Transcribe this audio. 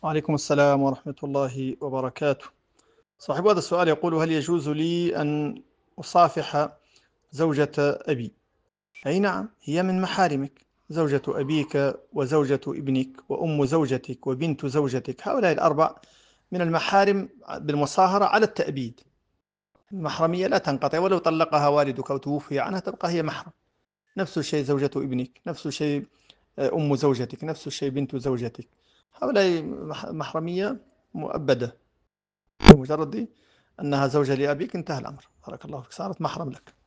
وعليكم السلام ورحمة الله وبركاته. صاحب هذا السؤال يقول: هل يجوز لي أن أصافح زوجة أبي؟ أي نعم، هي من محارمك، زوجة أبيك وزوجة ابنك وأم زوجتك وبنت زوجتك، هؤلاء الأربع من المحارم بالمصاهرة على التأبيد. المحرمية لا تنقطع، ولو طلقها والدك أو توفي عنها تبقى هي محرم. نفس الشيء زوجة ابنك، نفس الشيء أم زوجتك، نفس الشيء بنت زوجتك، هؤلاء محرمية مؤبدة. بمجرد أنها زوجة لأبيك انتهى الأمر، بارك الله فيك، صارت محرم لك.